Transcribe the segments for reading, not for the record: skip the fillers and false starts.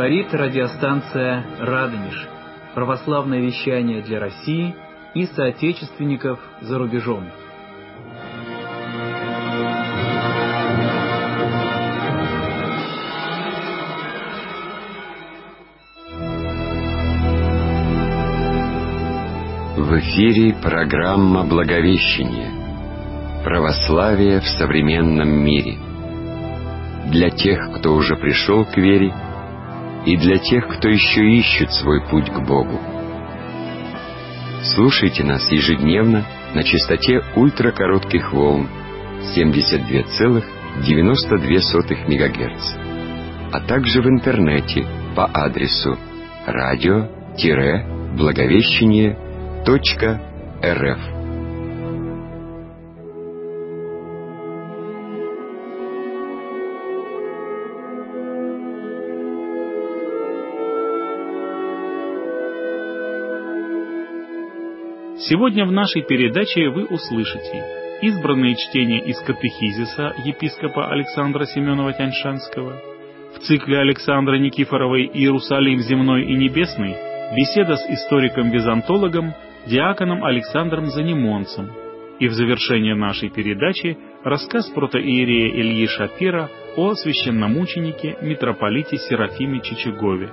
Говорит радиостанция «Радонеж». Православное вещание для России и соотечественников за рубежом. В эфире программа «Благовещение. Православие в современном мире». Для тех, кто уже пришел к вере, и для тех, кто еще ищет свой путь к Богу. Слушайте нас ежедневно на частоте ультракоротких волн 72,92 МГц, а также в интернете по адресу radio-благовещение.рф. Сегодня в нашей передаче вы услышите избранные чтения из катехизиса епископа Александра Семенова-Тяньшанского, в цикле Александры Никифоровой «Иерусалим земной и небесный» беседа с историком-византологом, диаконом Александром Занимонцем, и в завершение нашей передачи рассказ протоиерея Ильи Шапира о священномученике митрополите Серафиме Чичагове.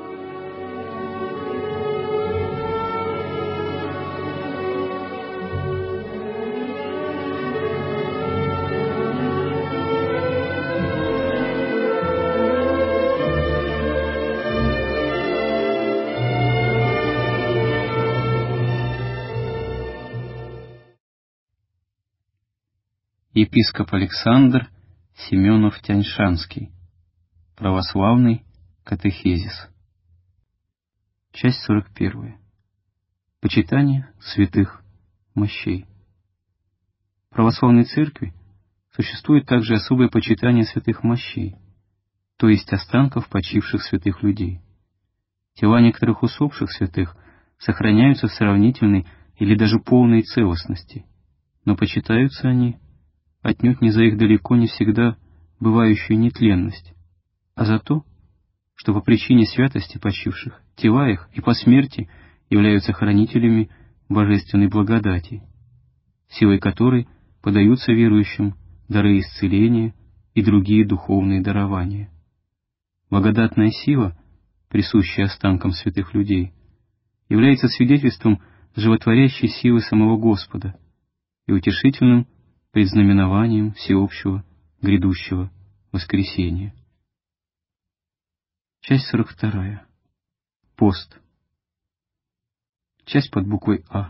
Епископ Александр Семенов-Тяньшанский. Православный катехизис. Часть 41. Почитание святых мощей. В православной церкви существует также особое почитание святых мощей, то есть останков почивших святых людей. Тела некоторых усопших святых сохраняются в сравнительной или даже полной целостности, но почитаются они отнюдь не за их далеко не всегда бывающую нетленность, а за то, что по причине святости почивших тела их и по смерти являются хранителями божественной благодати, силой которой подаются верующим дары исцеления и другие духовные дарования. Благодатная сила, присущая останкам святых людей, является свидетельством животворящей силы самого Господа и утешительным предзнаменованием всеобщего грядущего воскресения. Часть 42. Пост. Часть под буквой А.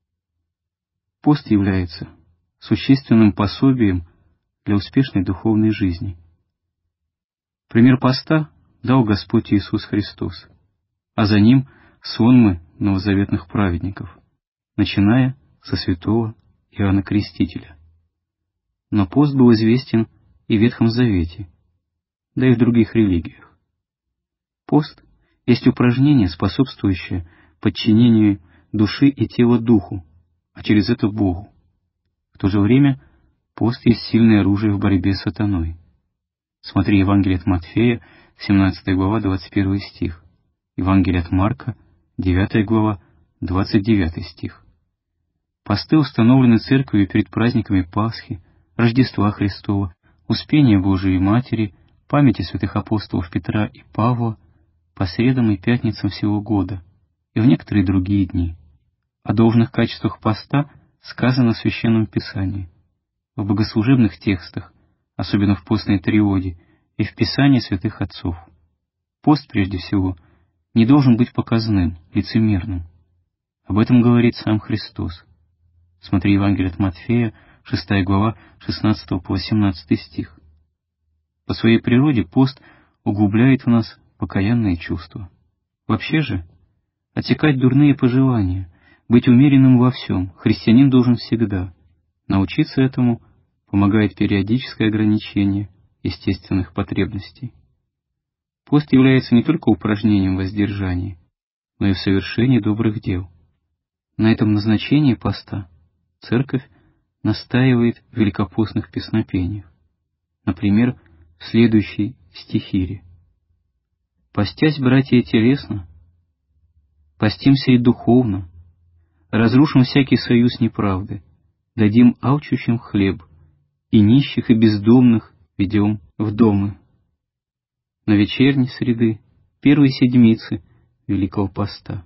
Пост является существенным пособием для успешной духовной жизни. Пример поста дал Господь Иисус Христос, а за Ним сонмы новозаветных праведников, начиная со святого Иоанна Крестителя. Но пост был известен и в Ветхом Завете, да и в других религиях. Пост есть упражнение, способствующее подчинению души и тела Духу, а через это Богу. В то же время пост есть сильное оружие в борьбе с сатаной. Смотри Евангелие от Матфея, 17 глава, 21 стих, Евангелие от Марка, 9 глава, 29 стих. Посты установлены Церковью перед праздниками Пасхи, Рождества Христова, Успения Божией Матери, памяти святых апостолов Петра и Павла, по средам и пятницам всего года и в некоторые другие дни. О должных качествах поста сказано в Священном Писании, в богослужебных текстах, особенно в постной триоде, и в Писании святых отцов. Пост, прежде всего, не должен быть показным, лицемерным. Об этом говорит сам Христос. Смотри Евангелие от Матфея, 6 глава, 16 по 18 стих. По своей природе пост углубляет в нас покаянные чувства. Вообще же, отсекать дурные пожелания, быть умеренным во всем христианин должен всегда. Научиться этому помогает периодическое ограничение естественных потребностей. Пост является не только упражнением воздержания, но и в совершении добрых дел. На этом назначении поста Церковь настаивает в великопостных песнопениях, например, в следующей стихире. Постясь, братья, телесно, постимся и духовно, разрушим всякий союз неправды, дадим алчущим хлеб, и нищих и бездомных ведем в домы. На вечерней среды, первой седмицы Великого Поста.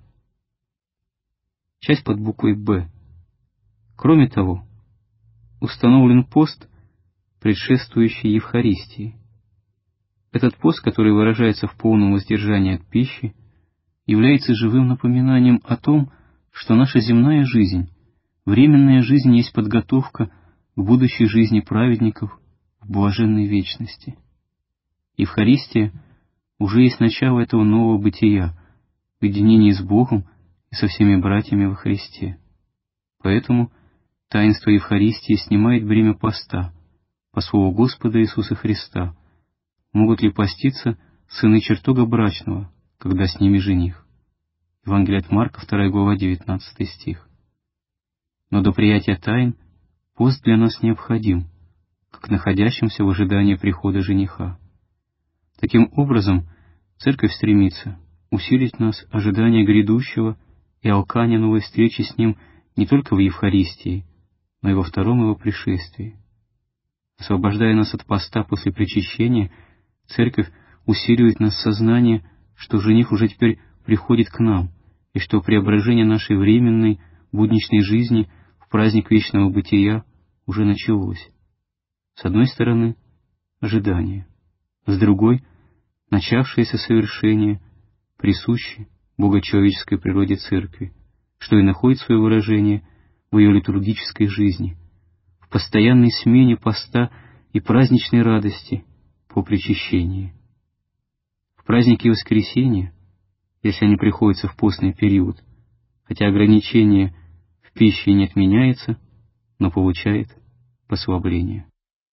Часть под буквой «Б». Кроме того, установлен пост, предшествующий Евхаристии. Этот пост, который выражается в полном воздержании от пищи, является живым напоминанием о том, что наша земная жизнь, временная жизнь, есть подготовка к будущей жизни праведников в блаженной вечности. Евхаристия уже есть начало этого нового бытия, в единении с Богом и со всеми братьями во Христе. Поэтому таинство Евхаристии снимает бремя поста, по слову Господа Иисуса Христа. Могут ли поститься сыны чертога брачного, когда с ними жених? Евангелие от Марка, 2 глава, 19 стих. Но до приятия тайн пост для нас необходим, как находящимся в ожидании прихода жениха. Таким образом, Церковь стремится усилить нас ожидание грядущего и алкания новой встречи с Ним не только в Евхаристии, но и во втором Его пришествии. Освобождая нас от поста после причащения, Церковь усиливает нас сознание, что жених уже теперь приходит к нам, и что преображение нашей временной, будничной жизни в праздник вечного бытия уже началось. С одной стороны, ожидание, с другой — начавшееся совершение, присуще богочеловеческой природе Церкви, что и находит свое выражение в ее литургической жизни, в постоянной смене поста и праздничной радости по причащении. В праздники Воскресения, если они приходятся в постный период, хотя ограничение в пище не отменяется, но получает послабление.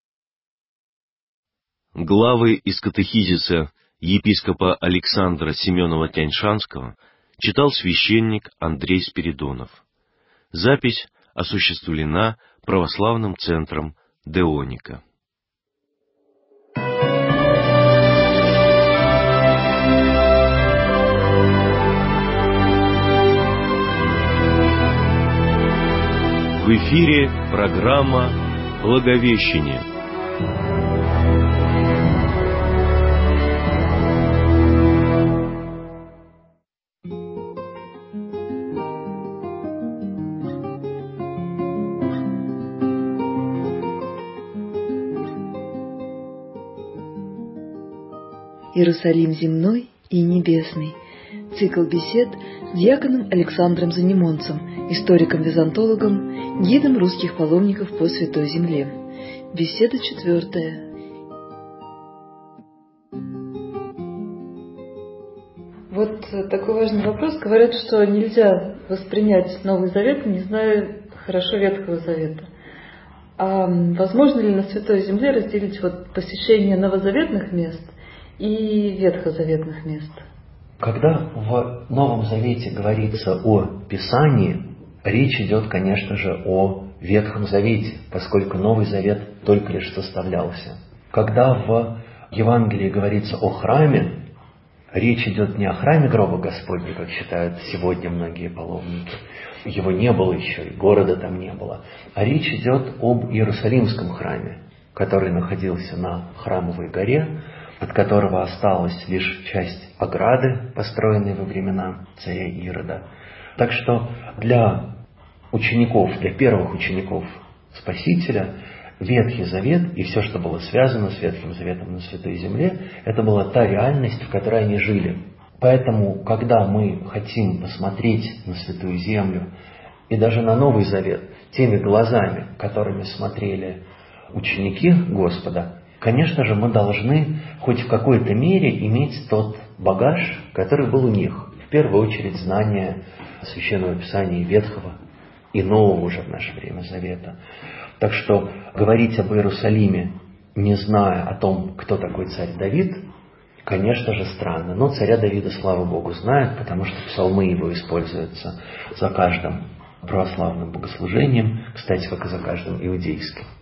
Главы из катехизиса епископа Александра Семенова-Тяньшанского читал священник Андрей Спиридонов. Запись осуществлена православным центром Деоника. В эфире программа «Благовещение». Иерусалим земной и небесный. Цикл бесед с диаконом Александром Занимонцем, историком-византологом, гидом русских паломников по Святой Земле. Беседа 4. Вот такой важный вопрос. Говорят, что нельзя воспринять Новый Завет, не зная хорошо Ветхого Завета. А возможно ли на Святой Земле разделить посещение новозаветных мест и ветхозаветных мест? Когда в Новом Завете говорится о Писании, речь идет, конечно же, о Ветхом Завете, поскольку Новый Завет только лишь составлялся. Когда в Евангелии говорится о храме, речь идет не о храме гроба Господня, как считают сегодня многие паломники. Его не было еще, и города там не было. А речь идет об Иерусалимском храме, который находился на Храмовой горе, от которого осталась лишь часть ограды, построенной во времена царя Ирода. Так что для учеников, для первых учеников Спасителя, Ветхий Завет и все, что было связано с Ветхим Заветом на Святой Земле, это была та реальность, в которой они жили. Поэтому, когда мы хотим посмотреть на Святую Землю и даже на Новый Завет теми глазами, которыми смотрели ученики Господа, конечно же, мы должны хоть в какой-то мере иметь тот багаж, который был у них. В первую очередь знание Священного Писания Ветхого и Нового уже в наше время Завета. Так что говорить об Иерусалиме, не зная о том, кто такой царь Давид, конечно же, странно. Но царя Давида, слава Богу, знают, потому что псалмы его используются за каждым православным богослужением, кстати, как и за каждым иудейским.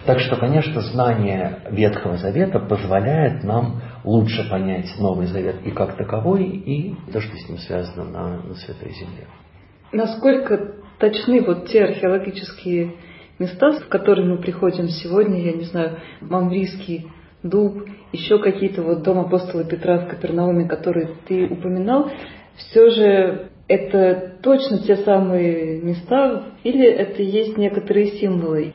Так что, конечно, знание Ветхого Завета позволяет нам лучше понять Новый Завет и как таковой, и то, что с ним связано на Святой Земле. Насколько точны вот те археологические места, в которые мы приходим сегодня, я не знаю, Мамрийский дуб, еще какие-то вот дом апостола Петра в Капернауме, которые ты упоминал, все же это точно те самые места или это есть некоторые символы?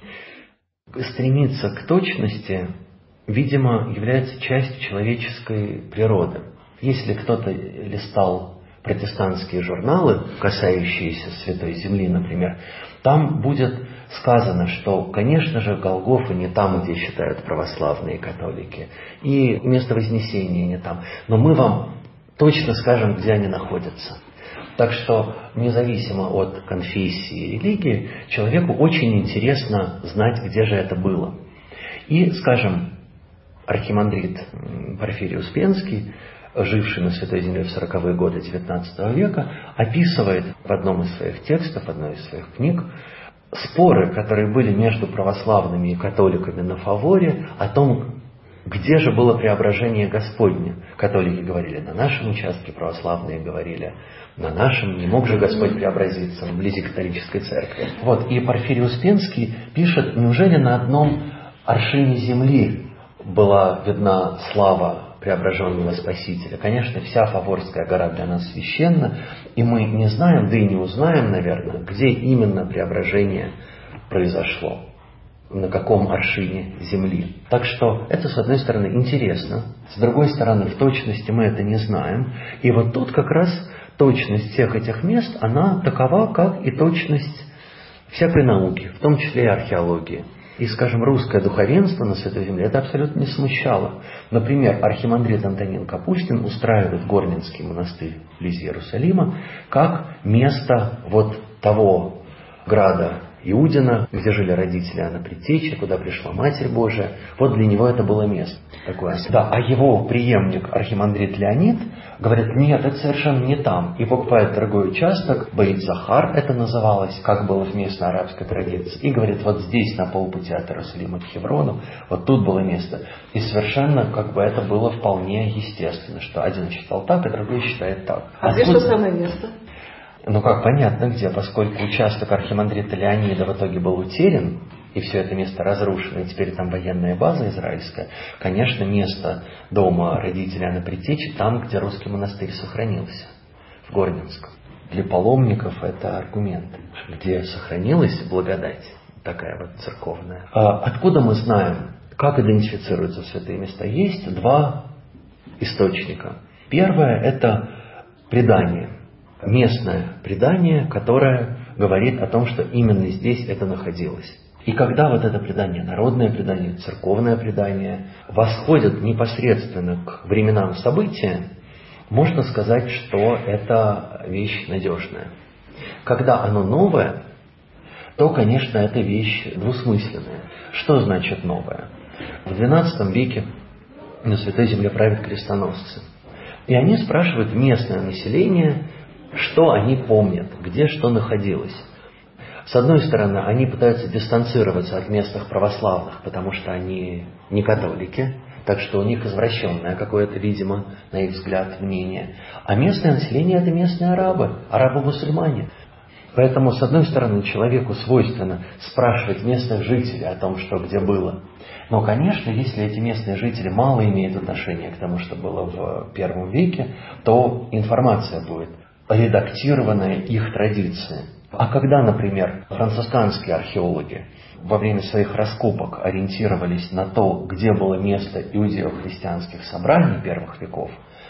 Стремиться к точности, видимо, является частью человеческой природы. Если кто-то листал протестантские журналы, касающиеся Святой Земли, например, там будет сказано, что, конечно же, Голгофа не там, где считают православные католики, и место Вознесения не там, но мы вам точно скажем, где они находятся. Так что, независимо от конфессии и религии, человеку очень интересно знать, где же это было. И, скажем, архимандрит Порфирий Успенский, живший на Святой Земле в 40-е годы XIX века, описывает в одном из своих текстов, в одной из своих книг, споры, которые были между православными и католиками на Фаворе о том, где же было преображение Господне. Католики говорили на нашем участке, православные говорили на нашем, не мог же Господь преобразиться вблизи католической церкви. Вот, и Порфирий Успенский пишет, неужели на одном аршине земли была видна слава преображенного Спасителя? Конечно, вся Фаворская гора для нас священна, и мы не знаем, да и не узнаем, наверное, где именно преображение произошло, на каком аршине земли. Так что это, с одной стороны, интересно, с другой стороны, в точности мы это не знаем. И вот тут как раз точность всех этих мест, она такова, как и точность всякой науки, в том числе и археологии. И, скажем, русское духовенство на Святой Земле это абсолютно не смущало. Например, архимандрит Антонин Капустин устраивает Горненский монастырь вблизи Иерусалима как место вот того града Иудина, где жили родители Иоанна Предтечи, куда пришла Матерь Божия. Вот для него это было место такое. Да, а его преемник, архимандрит Леонид, говорит, нет, это совершенно не там. И покупает дорогой участок, Бейт-Захар это называлось, как было в местной арабской традиции. И говорит, вот здесь, на полпути от Иерусалима к Хеврону, вот тут было место. И совершенно как бы это было вполне естественно, что один считал так, а другой считает так. А где что самое место? Ну, как понятно где, поскольку участок архимандрита Леонида в итоге был утерян, и все это место разрушено, и теперь там военная база израильская, конечно, место дома родителей Иоанна Предтечи там, где русский монастырь сохранился, в Горненском. Для паломников это аргумент, где сохранилась благодать, такая вот церковная. Откуда мы знаем, как идентифицируются святые места? Есть два источника. Первое – это предание. Местное предание, которое говорит о том, что именно здесь это находилось. И когда вот это предание, народное предание, церковное предание, восходит непосредственно к временам события, можно сказать, что это вещь надежная. Когда оно новое, то, конечно, это вещь двусмысленная. Что значит новое? В XII веке на Святой Земле правят крестоносцы. И они спрашивают местное население, что они помнят, где что находилось. С одной стороны, они пытаются дистанцироваться от местных православных, потому что они не католики, так что у них извращенное какое-то, видимо, на их взгляд, мнение. А местное население – это местные арабы, арабы-мусульмане. Поэтому, с одной стороны, человеку свойственно спрашивать местных жителей о том, что где было. Но, конечно, если эти местные жители мало имеют отношения к тому, что было в первом веке, то информация будет редактированная их традиции. А когда, например, францисканские археологи во время своих раскопок ориентировались на то, где было место иудео-христианских собраний первых веков,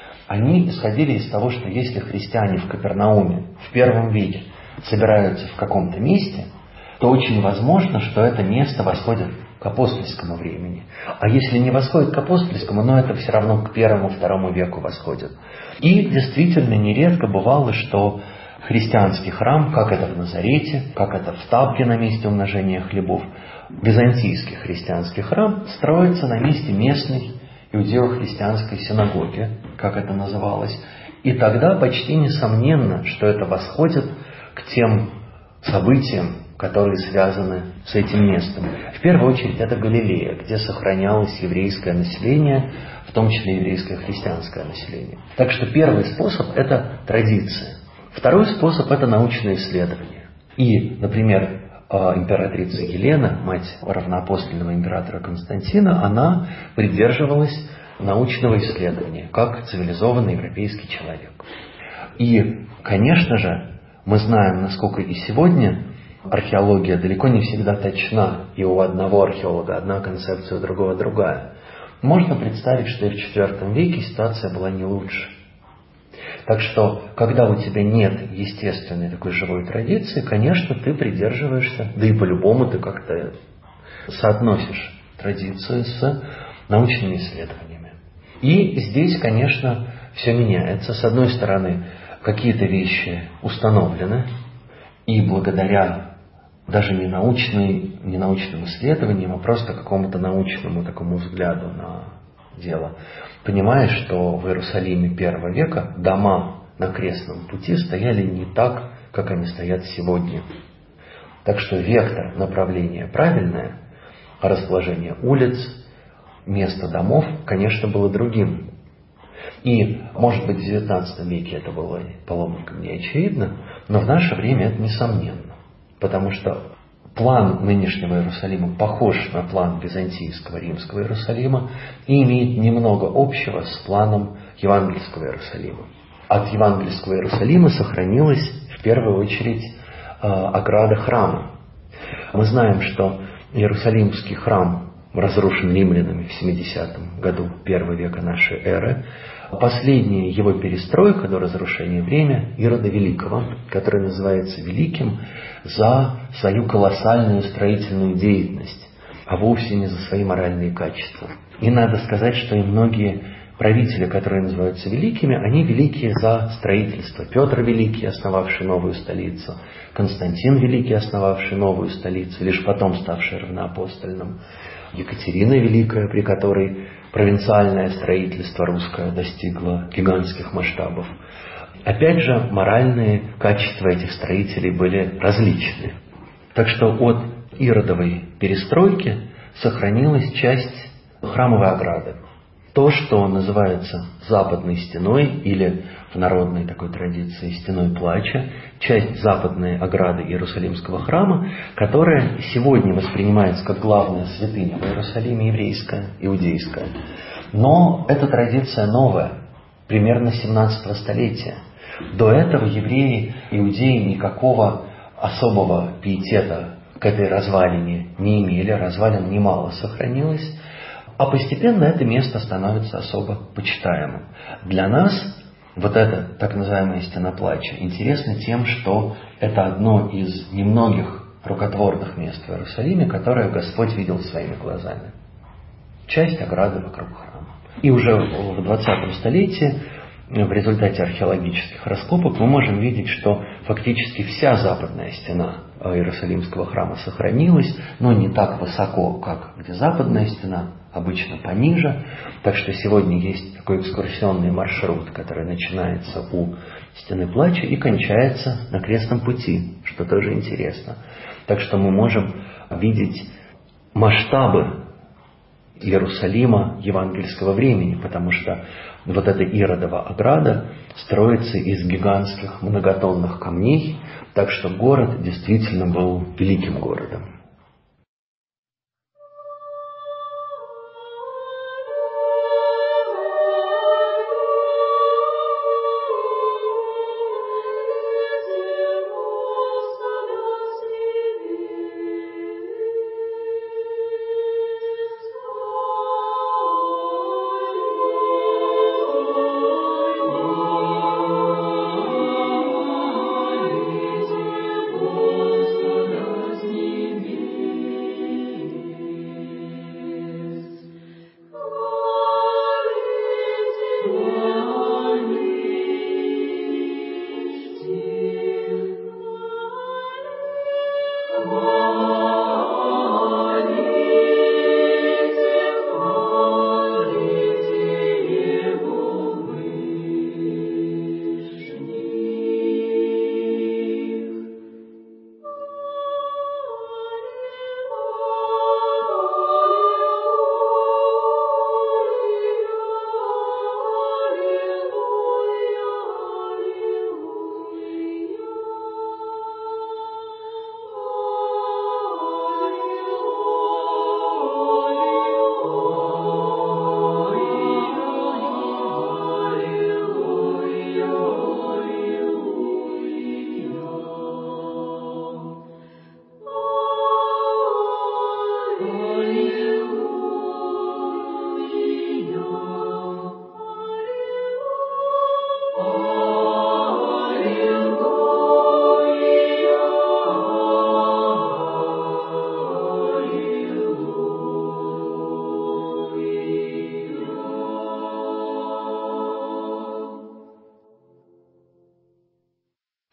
они исходили из того, что если христиане в Капернауме в первом веке собираются в каком-то месте, то очень возможно, что это место восходит к апостольскому времени. А если не восходит к апостольскому, но это все равно к первому-второму веку восходит. И действительно нередко бывало, что христианский храм, как это в Назарете, как это в Табке на месте умножения хлебов, византийский христианский храм строится на месте местной иудео-христианской синагоги, как это называлось. И тогда почти несомненно, что это восходит к тем событиям, которые связаны с этим местом. В первую очередь это Галилея, где сохранялось еврейское население, в том числе еврейское христианское население. Так что первый способ – это традиция. Второй способ – это научное исследование. И, например, императрица Елена, мать равноапостольного императора Константина, она придерживалась научного исследования, как цивилизованный европейский человек. И, конечно же, мы знаем, насколько и сегодня археология далеко не всегда точна, и у одного археолога одна концепция, у другого другая. Можно представить, что и в IV веке ситуация была не лучше. Так что, когда у тебя нет естественной такой живой традиции, конечно, ты придерживаешься, да и по-любому ты как-то соотносишь традицию с научными исследованиями. И здесь, конечно, все меняется. С одной стороны, какие-то вещи установлены, и благодаря даже не научным исследованиям, а просто какому-то научному такому взгляду на дело, понимаешь, что в Иерусалиме I века дома на крестном пути стояли не так, как они стоят сегодня. Так что вектор направления правильное, а расположение улиц, место домов, конечно, было другим. И, может быть, в XIX веке это было по ломанкам не очевидно, но в наше время это несомненно. Потому что план нынешнего Иерусалима похож на план византийского римского Иерусалима и имеет немного общего с планом евангельского Иерусалима. От евангельского Иерусалима сохранилась в первую очередь ограда храма. Мы знаем, что Иерусалимский храм разрушен римлянами в 70 году I века нашей эры. Последняя его перестройка до разрушения время Ирода Великого, который называется Великим за свою колоссальную строительную деятельность, а вовсе не за свои моральные качества. И надо сказать, что и многие правители, которые называются великими, они великие за строительство. Петр Великий, основавший новую столицу, Константин Великий, основавший новую столицу, лишь потом ставший равноапостольным, Екатерина Великая, при которой провинциальное строительство русское достигло гигантских масштабов. Опять же, моральные качества этих строителей были различны. Так что от Иродовой перестройки сохранилась часть храмовой ограды. То, что называется западной стеной или в народной такой традиции стеной плача, часть западной ограды Иерусалимского храма, которая сегодня воспринимается как главная святыня в Иерусалиме, еврейская, иудейская. Но эта традиция новая, примерно 17 столетия. До этого евреи, иудеи никакого особого пиетета к этой развалине не имели, развалин немало сохранилось. А постепенно это место становится особо почитаемым. Для нас вот эта так называемая стена плача интересна тем, что это одно из немногих рукотворных мест в Иерусалиме, которое Господь видел своими глазами. Часть ограды вокруг храма. И уже в 20 столетии в результате археологических раскопок мы можем видеть, что фактически вся западная стена Иерусалимского храма сохранилась, но не так высоко, как где западная стена, обычно пониже. Так что сегодня есть такой экскурсионный маршрут, который начинается у стены плача и кончается на крестном пути, что тоже интересно. Так что мы можем видеть масштабы Иерусалима евангельского времени, потому что вот эта Иродова ограда строится из гигантских многотонных камней, так что город действительно был великим городом. Господа с ними.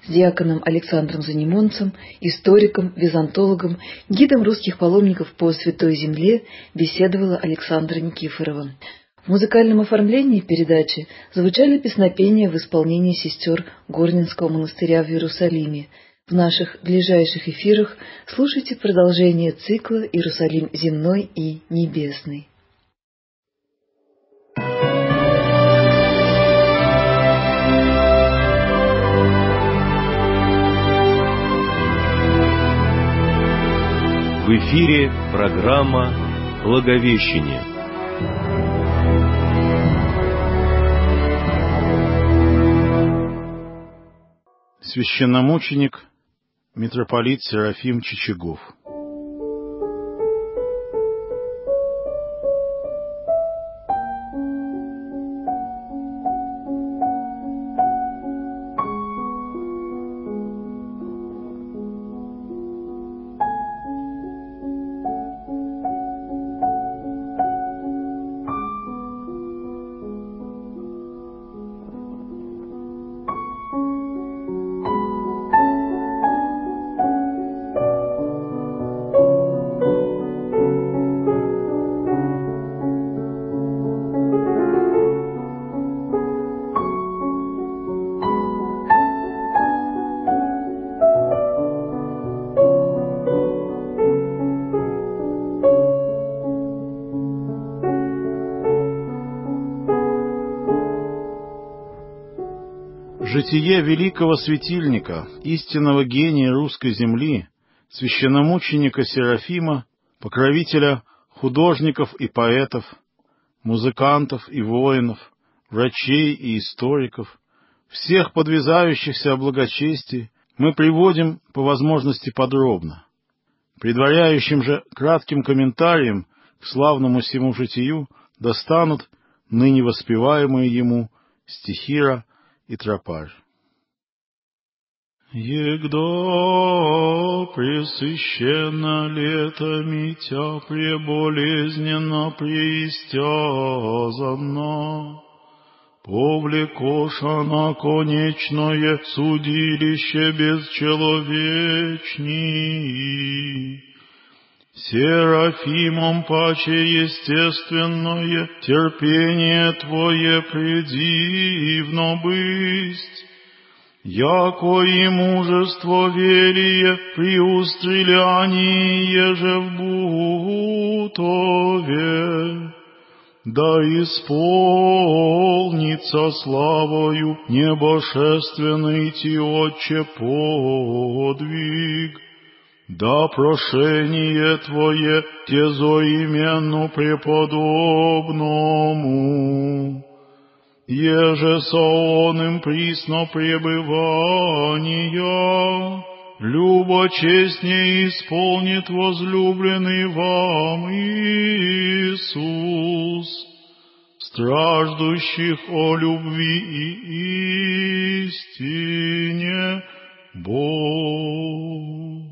диаконом Александром Занимонцем, историком, византологом, гидом русских паломников по Святой Земле беседовала Александра Никифорова. В музыкальном оформлении передачи звучали песнопения в исполнении сестер Горненского монастыря в Иерусалиме. В наших ближайших эфирах слушайте продолжение цикла «Иерусалим земной и небесный». В эфире программа «Благовещение». Священномученик митрополит Серафим Чичагов. Житие великого светильника, истинного гения русской земли, священномученика Серафима, покровителя художников и поэтов, музыкантов и воинов, врачей и историков, всех подвязающихся о благочестии, мы приводим по возможности подробно. Предваряющим же кратким комментарием к славному сему житию достанут ныне воспеваемые ему стихира и тропарь. Егда пресыщенно летами тя преболезненно преистязанно, повлекоша на конечное судилище бесчеловечней, Серафимом паче естественное терпение Твое предивно бысть, яко и мужество верие при устрелянии же в Бутове, да исполнится славою небошественный Ти, Отче, подвиг. Да прошение Твое тезоименну преподобному, еже со оным присно пребывания, любо честнее исполнит возлюбленный вам Иисус, страждущих о любви и истине Бог.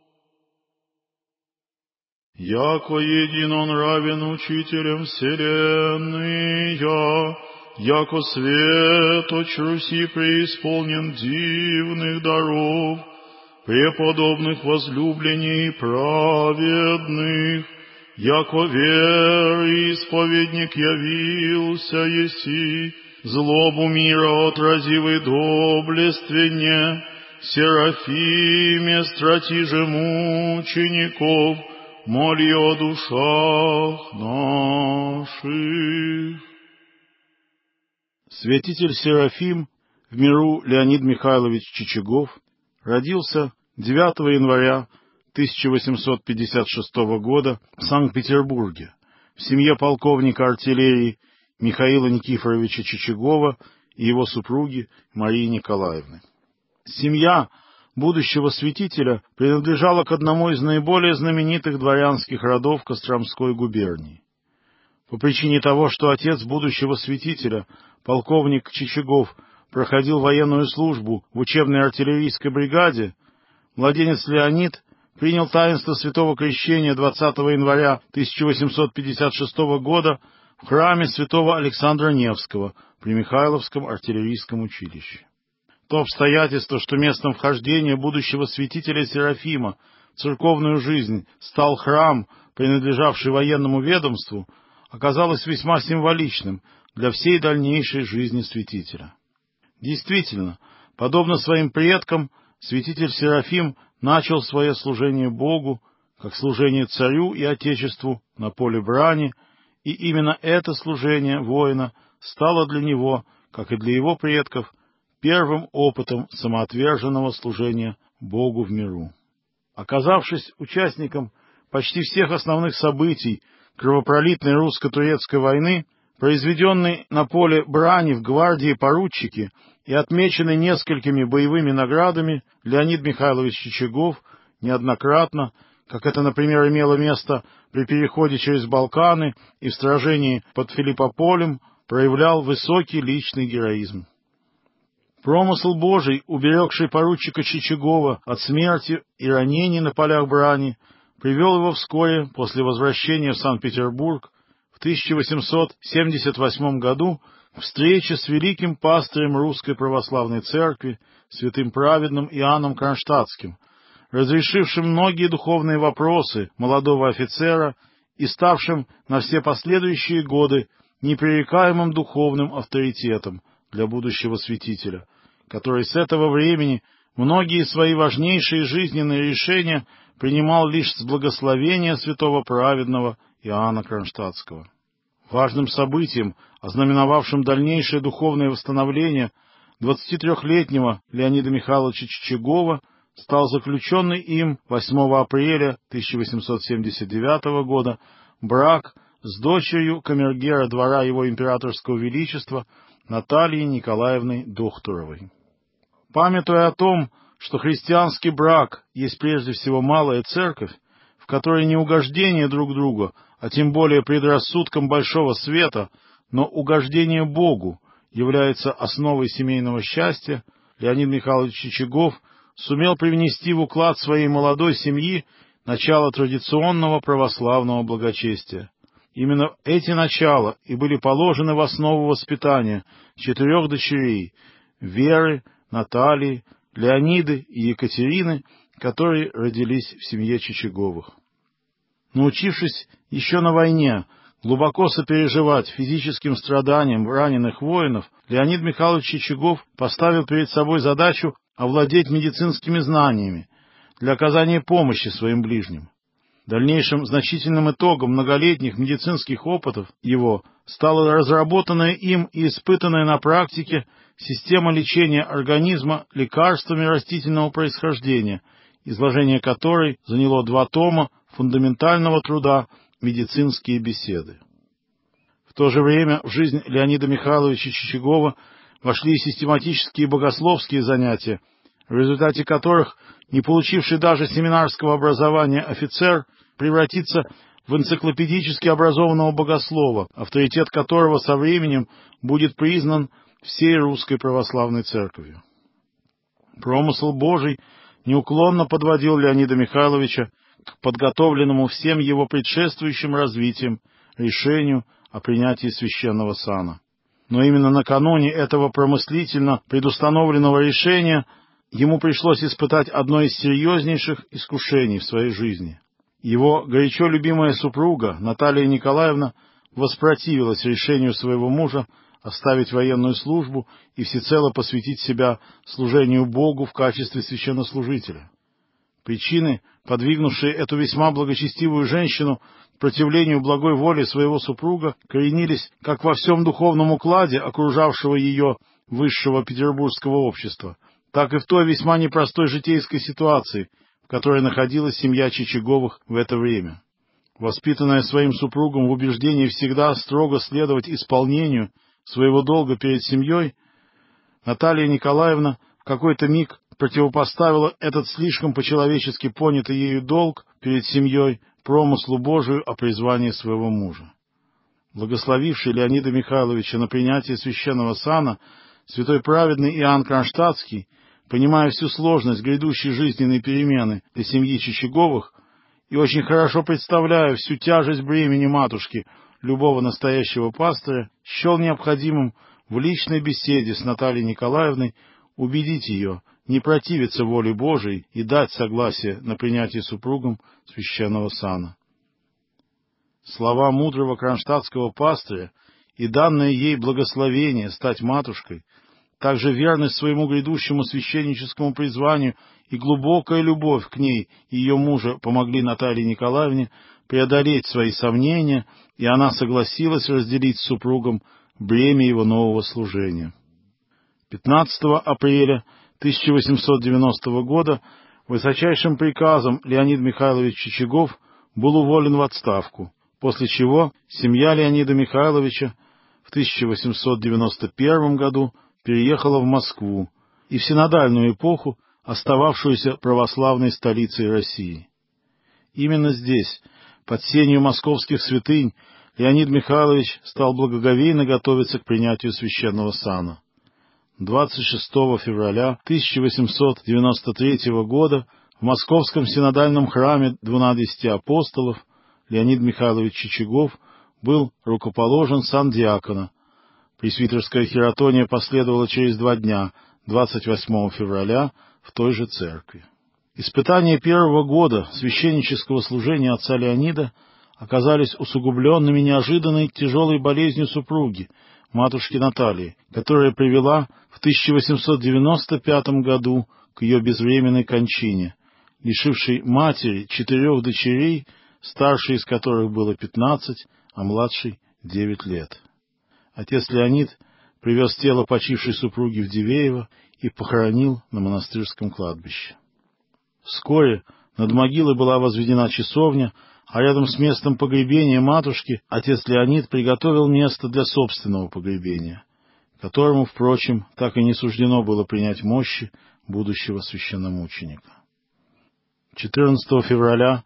Яко един Он равен учителем вселенной, яко светоч Руси преисполнен дивных даров, преподобных возлюблений и праведных, яко веры исповедник явился еси, злобу мира отразивый доблественне, Серафиме стратиже мучеников, моли о душах наших. Святитель Серафим в миру Леонид Михайлович Чичагов родился 9 января 1856 года в Санкт-Петербурге в семье полковника артиллерии Михаила Никифоровича Чичагова и его супруги Марии Николаевны. Семья будущего святителя принадлежала к одному из наиболее знаменитых дворянских родов Костромской губернии. По причине того, что отец будущего святителя, полковник Чичагов, проходил военную службу в учебной артиллерийской бригаде, младенец Леонид принял таинство святого крещения 20 января 1856 года в храме святого Александра Невского при Михайловском артиллерийском училище. то обстоятельство, что местом вхождения будущего святителя Серафима в церковную жизнь стал храм, принадлежавший военному ведомству, оказалось весьма символичным для всей дальнейшей жизни святителя. Действительно, подобно своим предкам, святитель Серафим начал свое служение Богу, как служение царю и Отечеству на поле брани, и именно это служение воина стало для него, как и для его предков, первым опытом самоотверженного служения Богу в миру. Оказавшись участником почти всех основных событий кровопролитной русско-турецкой войны, произведенной на поле брани в гвардии поручики и отмеченный несколькими боевыми наградами, Леонид Михайлович Чичагов неоднократно, как это, например, имело место при переходе через Балканы и в сражении под Филиппополем, проявлял высокий личный героизм. Промысл Божий, уберегший поручика Чичагова от смерти и ранений на полях брани, привел его вскоре после возвращения в Санкт-Петербург в 1878 году к встрече с великим пастырем Русской Православной Церкви, святым праведным Иоанном Кронштадтским, разрешившим многие духовные вопросы молодого офицера и ставшим на все последующие годы непререкаемым духовным авторитетом для будущего святителя, который с этого времени многие свои важнейшие жизненные решения принимал лишь с благословения святого праведного Иоанна Кронштадтского. Важным событием, ознаменовавшим дальнейшее духовное восстановление 23-летнего Леонида Михайловича Чичагова, стал заключенный им 8 апреля 1879 года брак с дочерью камергера двора его императорского величества Натальей Николаевной Дохтуровой. Памятуя о том, что христианский брак есть прежде всего малая церковь, в которой не угождение друг другу, а тем более предрассудкам большого света, но угождение Богу является основой семейного счастья, Леонид Михайлович Чичагов сумел привнести в уклад своей молодой семьи начало традиционного православного благочестия. Именно эти начала и были положены в основу воспитания 4 дочерей — Веры, Натальи, Леониды и Екатерины, которые родились в семье Чичаговых. Научившись еще на войне глубоко сопереживать физическим страданиям раненых воинов, Леонид Михайлович Чичагов поставил перед собой задачу овладеть медицинскими знаниями для оказания помощи своим ближним. Дальнейшим значительным итогом многолетних медицинских опытов его стала разработанная им и испытанная на практике система лечения организма лекарствами растительного происхождения, изложение которой заняло 2 тома фундаментального труда «Медицинские беседы». В то же время в жизнь Леонида Михайловича Чичагова вошли систематические богословские занятия, в результате которых не получивший даже семинарского образования офицер превратится в энциклопедически образованного богослова, авторитет которого со временем будет признан всей Русской Православной Церковью. Промысл Божий неуклонно подводил Леонида Михайловича к подготовленному всем его предшествующим развитием решению о принятии священного сана. Но именно накануне этого промыслительно предустановленного решения ему пришлось испытать одно из серьезнейших искушений в своей жизни. Его горячо любимая супруга Наталья Николаевна воспротивилась решению своего мужа оставить военную службу и всецело посвятить себя служению Богу в качестве священнослужителя. Причины, подвигнувшие эту весьма благочестивую женщину к противлению благой воле своего супруга, коренились как во всем духовном укладе окружавшего ее высшего петербургского общества, так и в той весьма непростой житейской ситуации, в которой находилась семья Чичаговых в это время. Воспитанная своим супругом в убеждении всегда строго следовать исполнению своего долга перед семьей, Наталья Николаевна в какой-то миг противопоставила этот слишком по-человечески понятый ею долг перед семьей промыслу Божию о призвании своего мужа. Благословивший Леонида Михайловича на принятие священного сана, святой праведный Иоанн Кронштадтский, понимая всю сложность грядущей жизненной перемены для семьи Чичаговых и очень хорошо представляя всю тяжесть бремени матушки любого настоящего пастыря, счел необходимым в личной беседе с Натальей Николаевной убедить ее не противиться воле Божией и дать согласие на принятие супругом священного сана. Слова мудрого кронштадтского пастыря и данное ей благословение стать матушкой, также верность своему грядущему священническому призванию и глубокая любовь к ней и ее мужа помогли Наталье Николаевне преодолеть свои сомнения, и она согласилась разделить с супругом бремя его нового служения. 15 апреля 1890 года высочайшим приказом Леонид Михайлович Чичагов был уволен в отставку, после чего семья Леонида Михайловича в 1891 году переехала в Москву и в синодальную эпоху, остававшуюся православной столицей России. Именно здесь, под сенью московских святынь, Леонид Михайлович стал благоговейно готовиться к принятию священного сана. 26 февраля 1893 года в Московском синодальном храме 12 апостолов Леонид Михайлович Чичагов был рукоположен сан диакона. Пресвитерская хиротония последовала через 2 дня, 28 февраля, в той же церкви. Испытания первого года священнического служения отца Леонида оказались усугубленными неожиданной тяжелой болезнью супруги, матушки Натальи, которая привела в 1895 году к ее безвременной кончине, лишившей матери 4 дочерей, старшей из которых было 15, а младшей 9 лет. Отец Леонид привез тело почившей супруги в Дивеево и похоронил на монастырском кладбище. Вскоре над могилой была возведена часовня, а рядом с местом погребения матушки отец Леонид приготовил место для собственного погребения, которому, впрочем, так и не суждено было принять мощи будущего священномученика. 14 февраля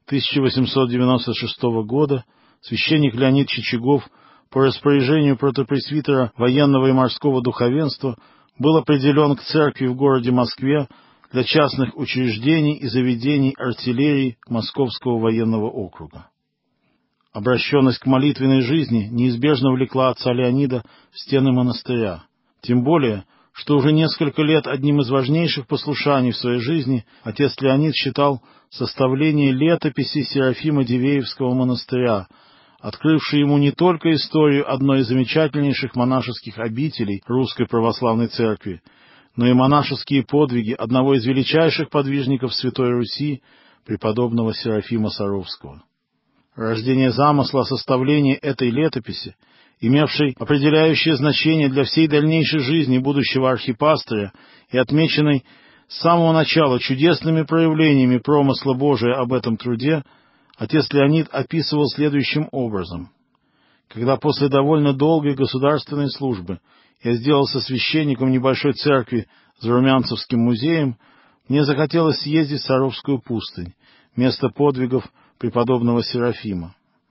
1896 года священник Леонид Чичагов по распоряжению протопресвитера военного и морского духовенства был определен к церкви в городе Москве для частных учреждений и заведений артиллерии Московского военного округа. Обращенность к молитвенной жизни неизбежно влекла отца Леонида в стены монастыря, тем более, что уже несколько лет одним из важнейших послушаний в своей жизни отец Леонид считал составление летописи Серафима Дивеевского монастыря, открывшей ему не только историю одной из замечательнейших монашеских обителей Русской Православной Церкви, но и монашеские подвиги одного из величайших подвижников Святой Руси, преподобного Серафима Саровского. Рождение замысла составления этой летописи, имевшей определяющее значение для всей дальнейшей жизни будущего архипастыря и отмеченной с самого начала чудесными проявлениями промысла Божия об этом труде, отец Леонид описывал следующим образом. Когда после довольно долгой государственной службы я сделался священником небольшой церкви за Румянцевским музеем, мне захотелось съездить в Саровскую пустынь, место подвигов преподобного Серафима.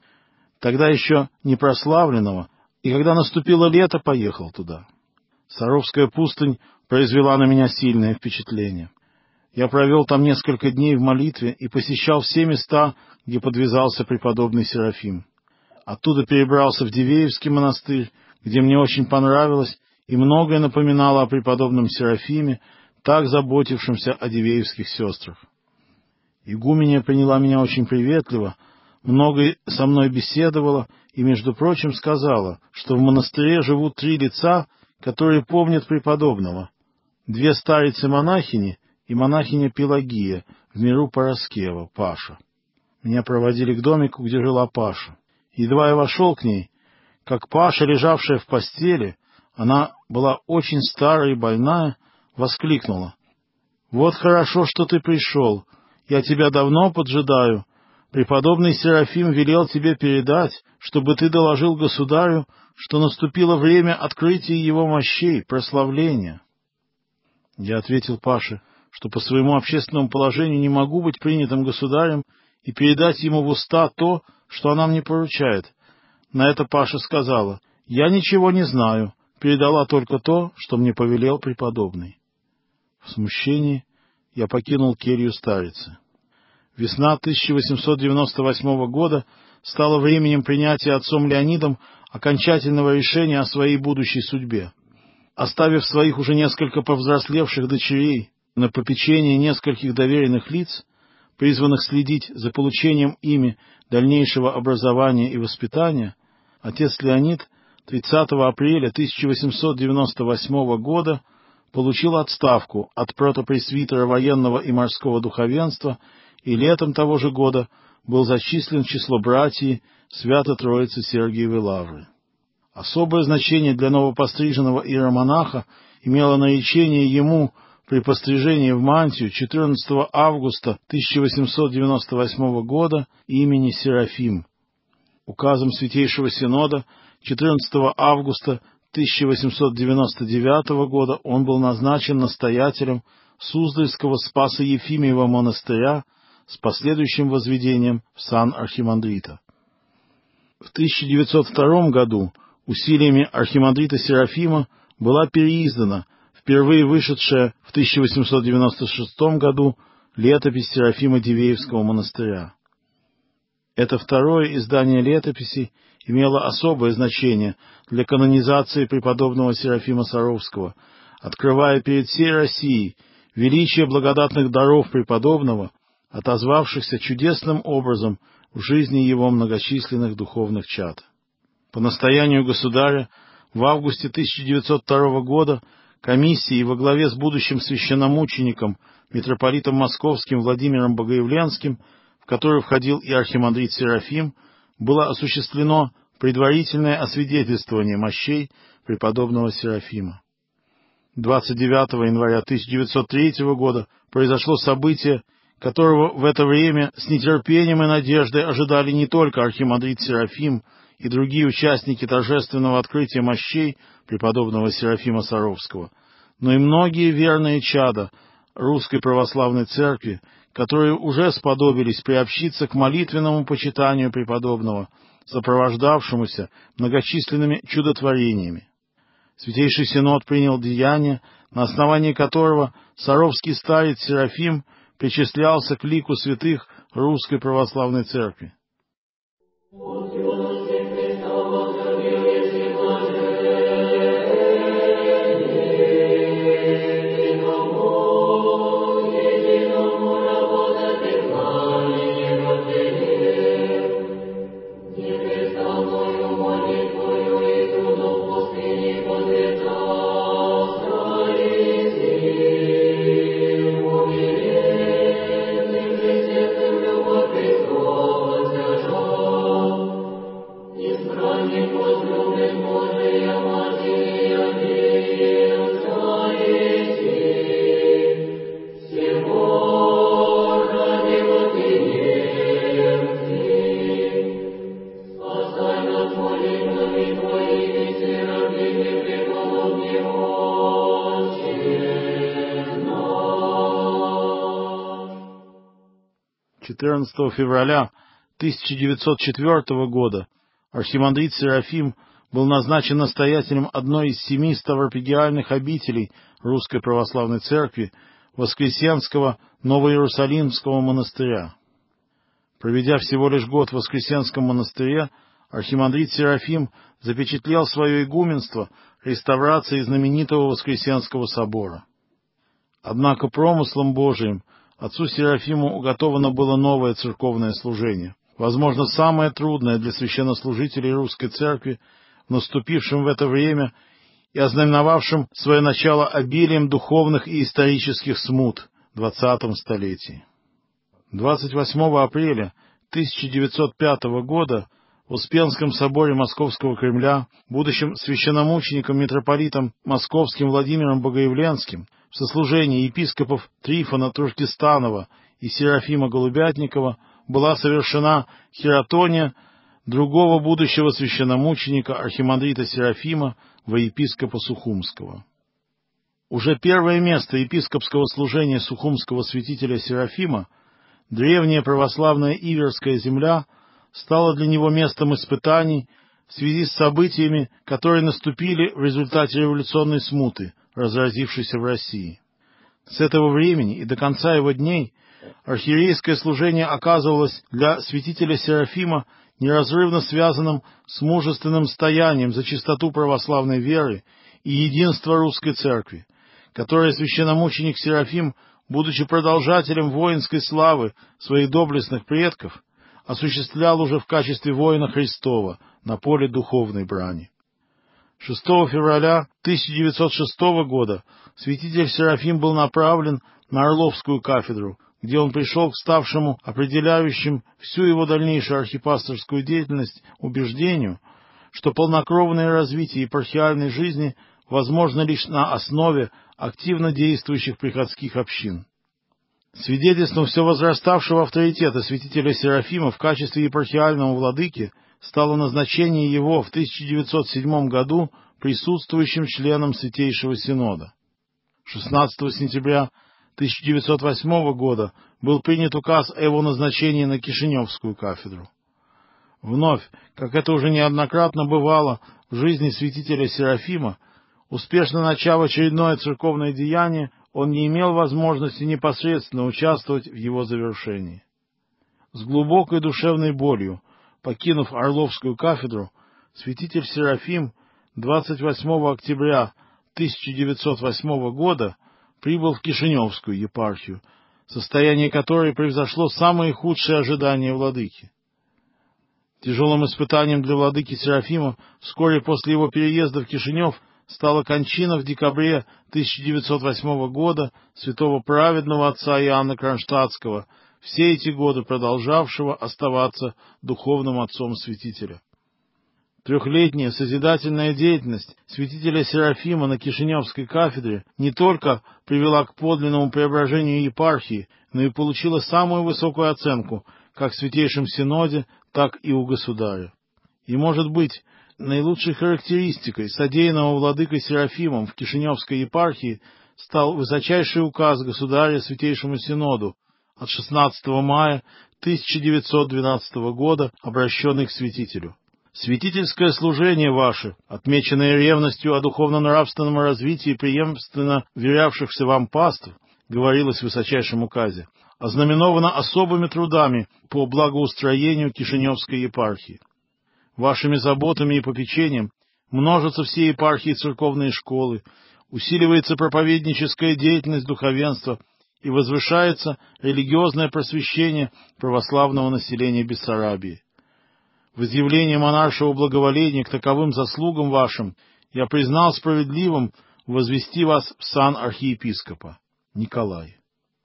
Тогда еще не прославленного, и когда наступило лето, поехал туда. Саровская пустынь произвела на меня сильное впечатление. Я провел там несколько дней в молитве и посещал все места, где подвязался преподобный Серафим. Оттуда перебрался в Дивеевский монастырь, где мне очень понравилось и многое напоминало о преподобном Серафиме, так заботившемся о дивеевских сестрах. Игуменья приняла меня очень приветливо, много со мной беседовала и, между прочим, сказала, что в монастыре живут 3 лица, которые помнят преподобного: 2 старицы-монахини и монахиня Пелагия, в миру Пороскева, Паша. Меня проводили к домику, где жила Паша. Едва я вошел к ней, как Паша, лежавшая в постели, она была очень старая и больная, воскликнула: «Вот хорошо, что ты пришел. Я тебя давно поджидаю. Преподобный Серафим велел тебе передать, чтобы ты доложил государю, что наступило время открытия его мощей, прославления». Я ответил Паше, что по своему общественному положению не могу быть принятым государем и передать ему в уста то, что она мне поручает. На это Паша сказала: «Я ничего не знаю, передала только то, что мне повелел преподобный». В смущении я покинул келью старицы. Весна 1898 года стала временем принятия отцом Леонидом окончательного решения о своей будущей судьбе. оставив своих уже несколько повзрослевших дочерей на попечение нескольких доверенных лиц, призванных следить за получением ими дальнейшего образования и воспитания, отец Леонид 30 апреля 1898 года получил отставку от протопресвитера военного и морского духовенства и летом того же года был зачислен в число братьев Свято-Троицы Сергиевой Лавры. Особое значение для новопостриженного иеромонаха имело наречение ему при пострижении в мантию 14 августа 1898 года имени Серафим. Указом Святейшего Синода 14 августа 1899 года он был назначен настоятелем Суздальского Спасо-Ефимиева монастыря с последующим возведением в сан архимандрита. В 1902 году усилиями архимандрита Серафима была переиздана впервые вышедшая в 1896 году летопись Серафима Дивеевского монастыря. Это второе издание летописи имело особое значение для канонизации преподобного Серафима Саровского, открывая перед всей Россией величие благодатных даров преподобного, отозвавшихся чудесным образом в жизни его многочисленных духовных чад. По настоянию государя в августе 1902 года комиссии во главе с будущим священномучеником, митрополитом Московским Владимиром Богоявленским, в которую входил и архимандрит Серафим, было осуществлено предварительное освидетельствование мощей преподобного Серафима. 29 января 1903 года произошло событие, которого в это время с нетерпением и надеждой ожидали не только архимандрит Серафим и другие участники торжественного открытия мощей преподобного Серафима Саровского, но и многие верные чада Русской Православной Церкви, которые уже сподобились приобщиться к молитвенному почитанию преподобного, сопровождавшемуся многочисленными чудотворениями. Святейший Синод принял деяние, на основании которого саровский старец Серафим причислялся к лику святых Русской Православной Церкви. Февраля 1904 года архимандрит Серафим был назначен настоятелем одной из 7 ставропигиальных обителей Русской Православной Церкви Воскресенского Новоиерусалимского монастыря. Проведя всего лишь год в Воскресенском монастыре, архимандрит Серафим запечатлел свое игуменство реставрацией знаменитого Воскресенского собора. Однако промыслом Божиим отцу Серафиму уготовано было новое церковное служение, возможно, самое трудное для священнослужителей Русской Церкви, наступившим в это время и ознаменовавшим свое начало обилием духовных и исторических смут в 20 столетии. 28 апреля 1905 года в Успенском соборе Московского Кремля будущим священномучеником митрополитом Московским Владимиром Богоявленским в сослужении епископов Трифона Туркестанова и Серафима Голубятникова была совершена хиротония другого будущего священномученика архимандрита Серафима во епископа Сухумского. Уже первое место епископского служения сухумского святителя Серафима, древняя православная Иверская земля, стала для него местом испытаний в связи с событиями, которые наступили в результате революционной смуты, разразившейся в России. С этого времени и до конца его дней архиерейское служение оказывалось для святителя Серафима неразрывно связанным с мужественным стоянием за чистоту православной веры и единства русской церкви, которое священномученик Серафим, будучи продолжателем воинской славы своих доблестных предков, осуществлял уже в качестве воина Христова на поле духовной брани. 6 февраля 1906 года святитель Серафим был направлен на Орловскую кафедру, где он пришел к ставшему определяющим всю его дальнейшую архипасторскую деятельность убеждению, что полнокровное развитие епархиальной жизни возможно лишь на основе активно действующих приходских общин. Свидетельством все возраставшего авторитета святителя Серафима в качестве епархиального владыки стало назначение его в 1907 году присутствующим членом Святейшего Синода. 16 сентября 1908 года был принят указ о его назначении на Кишиневскую кафедру. Вновь, как это уже неоднократно бывало в жизни святителя Серафима, успешно начав очередное церковное деяние, он не имел возможности непосредственно участвовать в его завершении. С глубокой душевной болью, покинув Орловскую кафедру, святитель Серафим 28 октября 1908 года прибыл в Кишиневскую епархию, состояние которой превзошло самые худшие ожидания владыки. Тяжелым испытанием для владыки Серафима вскоре после его переезда в Кишинев стала кончина в декабре 1908 года святого праведного отца Иоанна Кронштадтского, все эти годы продолжавшего оставаться духовным отцом святителя. Трехлетняя созидательная деятельность святителя Серафима на Кишиневской кафедре не только привела к подлинному преображению епархии, но и получила самую высокую оценку как в Святейшем Синоде, так и у государя. И, может быть, наилучшей характеристикой содеянного владыкой Серафимом в Кишиневской епархии стал высочайший указ государя Святейшему Синоду от 16 мая 1912 года, обращенный к святителю. «Святительское служение ваше, отмеченное ревностью о духовно-нравственном развитии преемственно верявшихся вам паств, говорилось в высочайшем указе, ознаменовано особыми трудами по благоустроению Кишиневской епархии. Вашими заботами и попечением множатся все епархии и церковные школы, усиливается проповедническая деятельность духовенства и возвышается религиозное просвещение православного населения Бессарабии. В изъявлении монаршего благоволения к таковым заслугам вашим я признал справедливым возвести вас в сан архиепископа. Николай».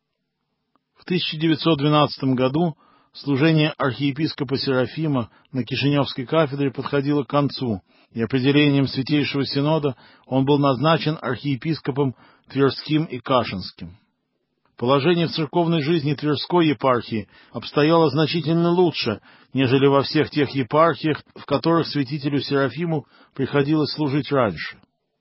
В 1912 году служение архиепископа Серафима на Кишиневской кафедре подходило к концу, и определением Святейшего Синода он был назначен архиепископом Тверским и Кашинским. Положение в церковной жизни Тверской епархии обстояло значительно лучше, нежели во всех тех епархиях, в которых святителю Серафиму приходилось служить раньше.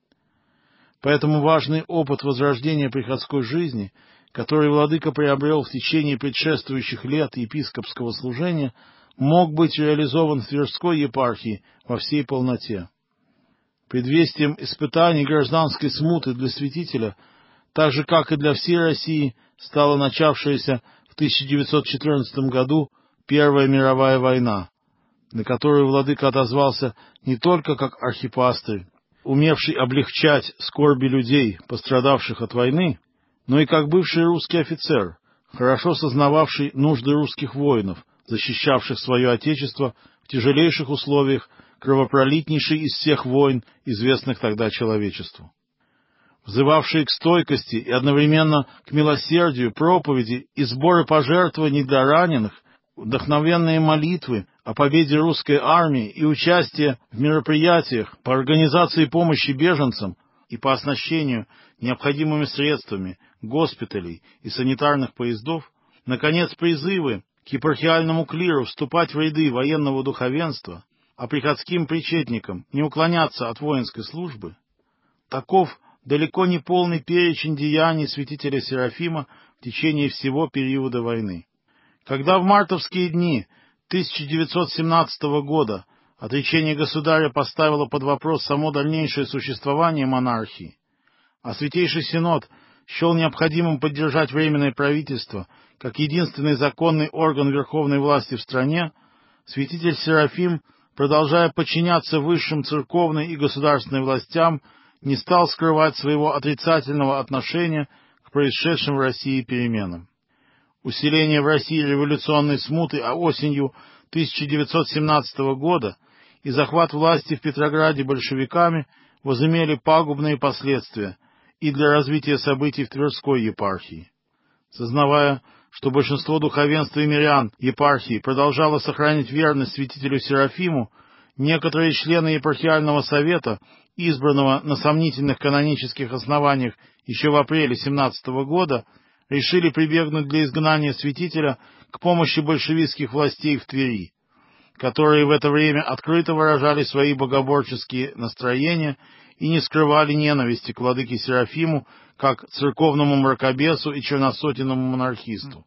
Поэтому важный опыт возрождения приходской жизни, который владыка приобрел в течение предшествующих лет епископского служения, мог быть реализован в Тверской епархии во всей полноте. Предвестием испытаний гражданской смуты для святителя, так же, как и для всей России, стала начавшаяся в 1914 году Первая мировая война, на которую владыка отозвался не только как архипастырь, умевший облегчать скорби людей, пострадавших от войны, но и как бывший русский офицер, хорошо сознававший нужды русских воинов, защищавших свое отечество в тяжелейших условиях кровопролитнейшей из всех войн, известных тогда человечеству. Взывавшие к стойкости и одновременно к милосердию проповеди и сборы пожертвований для раненых, вдохновенные молитвы о победе русской армии и участие в мероприятиях по организации помощи беженцам и по оснащению необходимыми средствами госпиталей и санитарных поездов, наконец, призывы к епархиальному клиру вступать в ряды военного духовенства, а приходским причетникам не уклоняться от воинской службы, таков далеко не полный перечень деяний святителя Серафима в течение всего периода войны. Когда в мартовские дни 1917 года отречение государя поставило под вопрос само дальнейшее существование монархии, а Святейший Синод счел необходимым поддержать Временное правительство как единственный законный орган верховной власти в стране, святитель Серафим, продолжая подчиняться высшим церковной и государственной властям, не стал скрывать своего отрицательного отношения к происшедшим в России переменам. Усиление в России революционной смуты осенью 1917 года и захват власти в Петрограде большевиками возымели пагубные последствия и для развития событий в Тверской епархии. Сознавая, что большинство духовенства и мирян епархии продолжало сохранять верность святителю Серафиму, некоторые члены епархиального совета, избранного на сомнительных канонических основаниях еще в апреле 17 года, решили прибегнуть для изгнания святителя к помощи большевистских властей в Твери, которые в это время открыто выражали свои богоборческие настроения и не скрывали ненависти к владыке Серафиму как церковному мракобесу и черносотенному монархисту.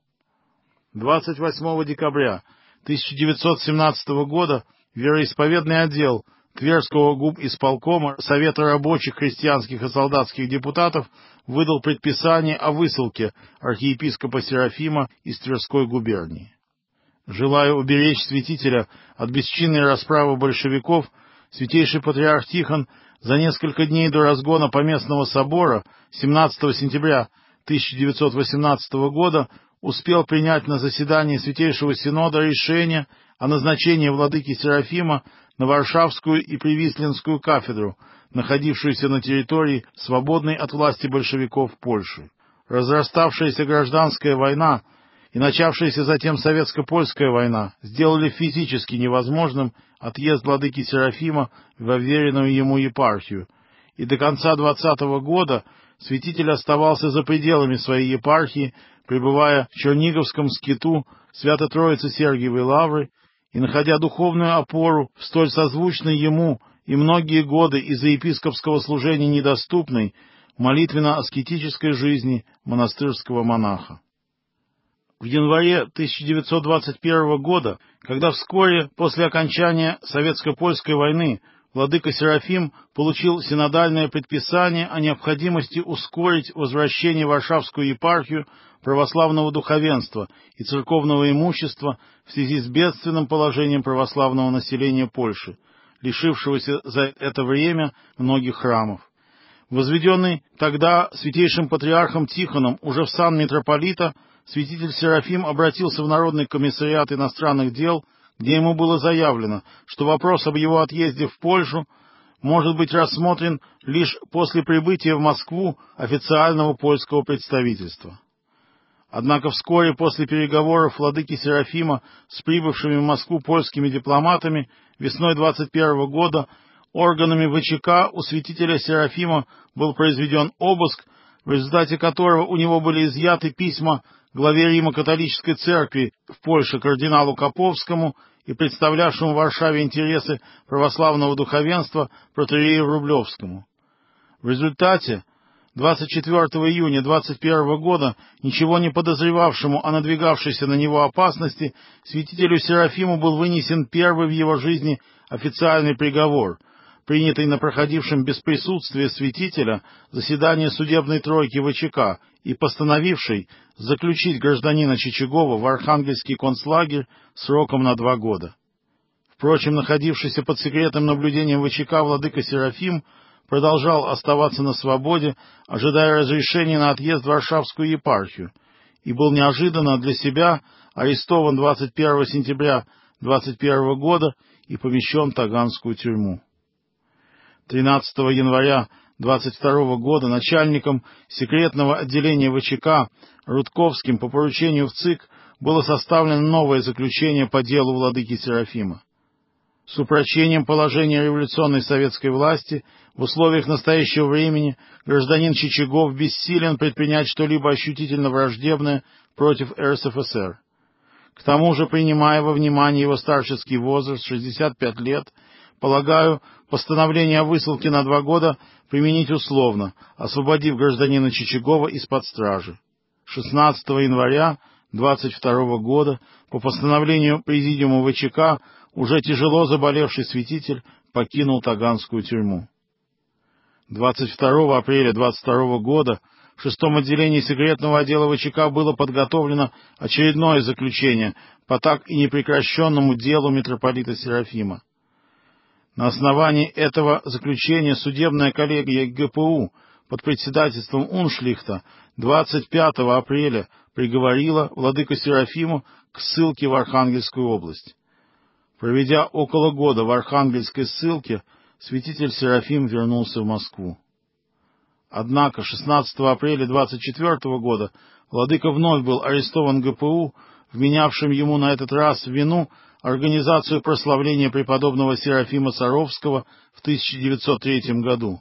28 декабря 1917 года вероисповедный отдел Тверского губисполкома Совета рабочих, крестьянских и солдатских депутатов выдал предписание о высылке архиепископа Серафима из Тверской губернии. Желая уберечь святителя от бесчинной расправы большевиков, святейший патриарх Тихон за несколько дней до разгона Поместного собора 17 сентября 1918 года успел принять на заседании Святейшего Синода решение о назначении владыки Серафима на Варшавскую и Привислинскую кафедру, находившуюся на территории, свободной от власти большевиков Польши. Разраставшаяся гражданская война и начавшаяся затем советско-польская война сделали физически невозможным отъезд владыки Серафима во вверенную ему епархию, и до конца 20-го года святитель оставался за пределами своей епархии, пребывая в Черниговском скиту Свято-Троице-Сергиевой лавры и находя духовную опору в столь созвучной ему и многие годы из-за епископского служения недоступной молитвенно-аскетической жизни монастырского монаха. В январе 1921 года, когда вскоре после окончания Советско-Польской войны владыка Серафим получил синодальное предписание о необходимости ускорить возвращение в Варшавскую епархию православного духовенства и церковного имущества в связи с бедственным положением православного населения Польши, лишившегося за это время многих храмов. Возведенный тогда святейшим патриархом Тихоном уже в сан митрополита, святитель Серафим обратился в Народный комиссариат иностранных дел, где ему было заявлено, что вопрос об его отъезде в Польшу может быть рассмотрен лишь после прибытия в Москву официального польского представительства. Однако вскоре после переговоров владыки Серафима с прибывшими в Москву польскими дипломатами весной 21 года органами ВЧК у святителя Серафима был произведен обыск, в результате которого у него были изъяты письма главе Римо-католической церкви в Польше кардиналу Коповскому и представлявшему в Варшаве интересы православного духовенства протоиерею Врублевскому. В результате 24 июня 21 года, ничего не подозревавшему о надвигавшейся на него опасности, святителю Серафиму был вынесен первый в его жизни официальный приговор, принятый на проходившем без присутствия святителя заседании судебной тройки ВЧК и постановивший заключить гражданина Чичагова в Архангельский концлагерь сроком на 2 года. Впрочем, находившийся под секретным наблюдением ВЧК владыка Серафим продолжал оставаться на свободе, ожидая разрешения на отъезд в Варшавскую епархию, и был неожиданно для себя арестован 21 сентября 21 года и помещен в Таганскую тюрьму. 13 января 22 года начальником секретного отделения ВЧК Рудковским по поручению в ЦИК было составлено новое заключение по делу владыки Серафима. С упрочением положения революционной советской власти в условиях настоящего времени гражданин Чичагов бессилен предпринять что-либо ощутительно враждебное против РСФСР. К тому же, принимая во внимание его старческий возраст 65 лет, полагаю, постановление о высылке на 2 года применить условно, освободив гражданина Чичагова из-под стражи. 16 января 22 года по постановлению Президиума ВЧК уже тяжело заболевший святитель покинул Таганскую тюрьму. 22 апреля 22 года в 6-м отделении секретного отдела ВЧК было подготовлено очередное заключение по так и непрекращенному делу митрополита Серафима. На основании этого заключения судебная коллегия ГПУ под председательством Уншлихта 25 апреля приговорила владыку Серафиму к ссылке в Архангельскую область. Проведя около года в Архангельской ссылке, святитель Серафим вернулся в Москву. Однако 16 апреля 24 года владыка вновь был арестован ГПУ, вменявшим ему на этот раз в вину организацию прославления преподобного Серафима Саровского в 1903 году.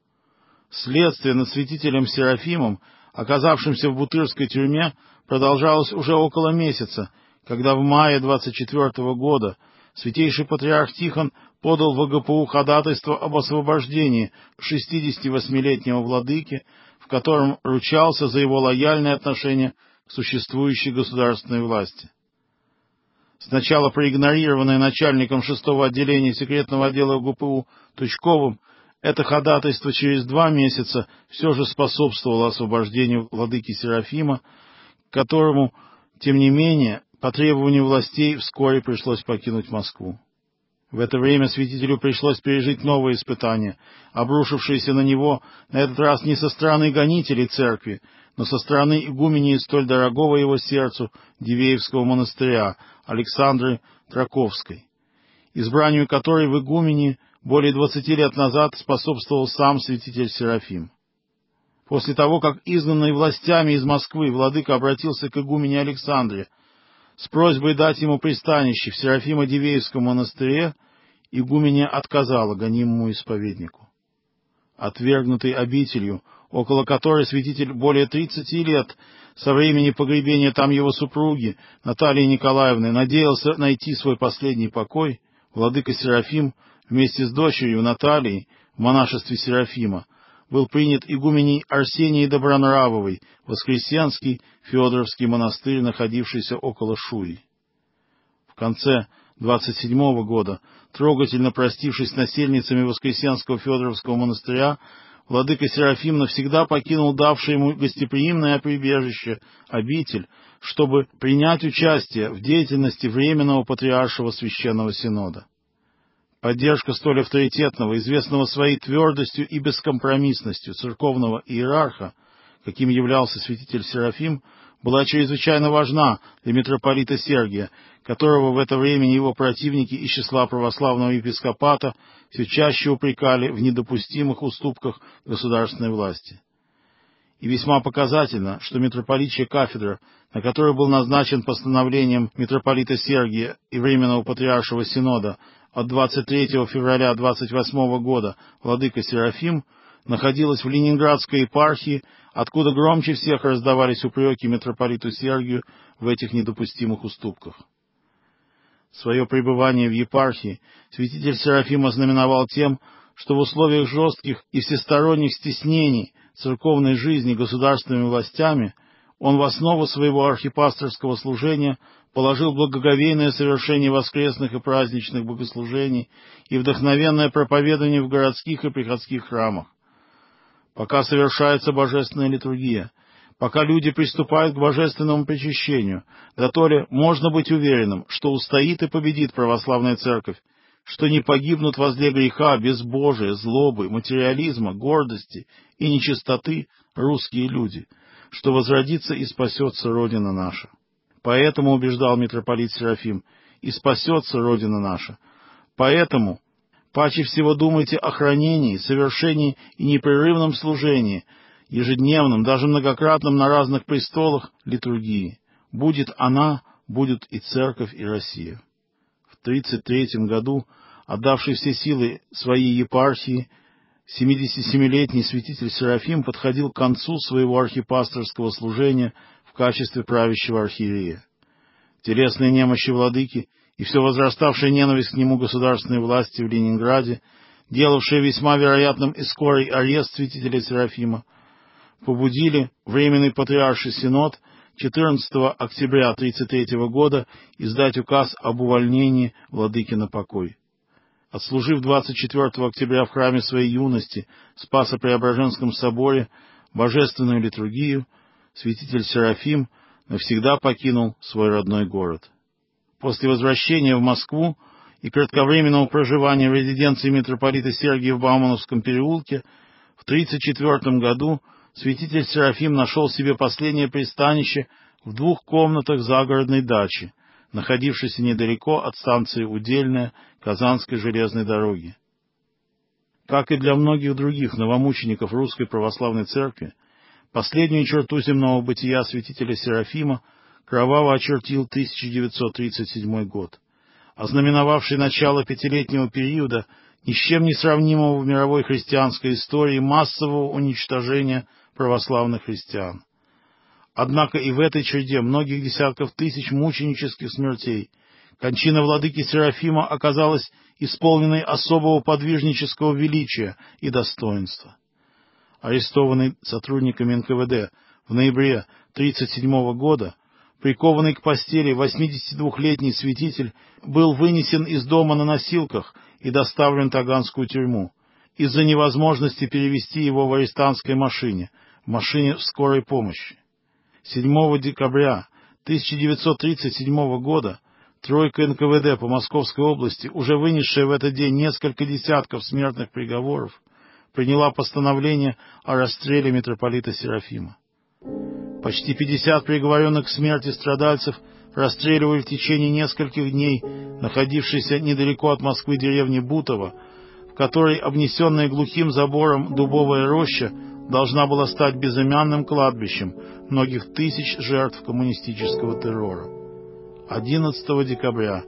Следствие над святителем Серафимом, оказавшимся в Бутырской тюрьме, продолжалось уже около месяца, когда в мае 24 года святейший патриарх Тихон подал в ГПУ ходатайство об освобождении 68-летнего владыки, в котором ручался за его лояльное отношение к существующей государственной власти. Сначала проигнорированное начальником 6-го отделения секретного отдела ГПУ Тучковым, это ходатайство через 2 месяца все же способствовало освобождению владыки Серафима, которому, тем не менее, по требованию властей вскоре пришлось покинуть Москву. В это время святителю пришлось пережить новые испытания, обрушившиеся на него на этот раз не со стороны гонителей церкви, но со стороны игумении столь дорогого его сердцу Дивеевского монастыря Александры Траковской, избранию которой в игумении более 20 лет назад способствовал сам святитель Серафим. После того, как изгнанный властями из Москвы владыка обратился к игумене Александре с просьбой дать ему пристанище в Серафимо-Дивеевском монастыре, игуменья отказала гонимому исповеднику. Отвергнутый обителью, около которой святитель более 30 лет со времени погребения там его супруги Натальи Николаевны надеялся найти свой последний покой, владыка Серафим вместе с дочерью Натальей в монашестве Серафима был принят игуменей Арсенией Добронравовой в Воскресенский Федоровский монастырь, находившийся около Шуи. В конце 27 года, трогательно простившись с насельницами Воскресенского Федоровского монастыря, владыка Серафим навсегда покинул давший ему гостеприимное прибежище обитель, чтобы принять участие в деятельности Временного Патриаршего Священного Синода. Поддержка столь авторитетного, известного своей твердостью и бескомпромиссностью церковного иерарха, каким являлся святитель Серафим, была чрезвычайно важна для митрополита Сергия, которого в это время его противники из числа православного епископата все чаще упрекали в недопустимых уступках государственной власти. И весьма показательно, что митрополитчья кафедра, на которую был назначен постановлением митрополита Сергия и Временного Патриаршего Синода от 23 февраля 28 года владыка Серафим, находилась в Ленинградской епархии, откуда громче всех раздавались упреки митрополиту Сергию в этих недопустимых уступках. Свое пребывание в епархии святитель Серафим ознаменовал тем, что в условиях жестких и всесторонних стеснений церковной жизни государственными властями он в основу своего архипасторского служения положил благоговейное совершение воскресных и праздничных богослужений и вдохновенное проповедание в городских и приходских храмах. Пока совершается божественная литургия, пока люди приступают к божественному причащению, доторе можно быть уверенным, что устоит и победит православная церковь, что не погибнут возле греха, безбожия, злобы, материализма, гордости и нечистоты русские люди, что возродится и спасется Родина наша. Поэтому, убеждал митрополит Серафим, и спасется Родина наша. Поэтому паче всего думайте о хранении, совершении и непрерывном служении, ежедневном, даже многократном на разных престолах литургии. Будет она, будут и церковь, и Россия. В 1933 году, отдавший все силы своей епархии, 77-летний святитель Серафим подходил к концу своего архипасторского служения в качестве правящего архиерея. Телесные немощи владыки и все возраставшая ненависть к нему государственной власти в Ленинграде, делавшая весьма вероятным и скорый арест святителя Серафима, побудили Временный Патриарший Синод 14 октября 1933 года издать указ об увольнении владыки на покой. Отслужив 24 октября в храме своей юности Спасо-Преображенском соборе божественную литургию, святитель Серафим навсегда покинул свой родной город. После возвращения в Москву и кратковременного проживания в резиденции митрополита Сергия в Баумановском переулке, в 1934 году святитель Серафим нашел себе последнее пристанище в 2 комнатах загородной дачи, находившейся недалеко от станции Удельная Казанской железной дороги. Как и для многих других новомучеников Русской Православной Церкви, последнюю черту земного бытия святителя Серафима кроваво очертил 1937 год, ознаменовавший начало 5-летнего периода, ни с чем не сравнимого в мировой христианской истории массового уничтожения православных христиан. Однако и в этой череде многих десятков тысяч мученических смертей кончина владыки Серафима оказалась исполненной особого подвижнического величия и достоинства. Арестованный сотрудниками НКВД в ноябре 1937 года, прикованный к постели 82-летний святитель был вынесен из дома на носилках и доставлен в Таганскую тюрьму из-за невозможности перевезти его в арестантской машине, в машине скорой помощи. 7 декабря 1937 года тройка НКВД по Московской области, уже вынесшая в этот день несколько десятков смертных приговоров, приняла постановление о расстреле митрополита Серафима. Почти 50 приговоренных к смерти страдальцев расстреливали в течение нескольких дней находившейся недалеко от Москвы деревни Бутово, в которой обнесенная глухим забором дубовая роща должна была стать безымянным кладбищем многих тысяч жертв коммунистического террора. 11 декабря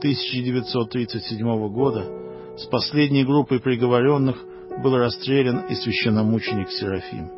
1937 года с последней группой приговоренных был расстрелян и священномученик Серафим.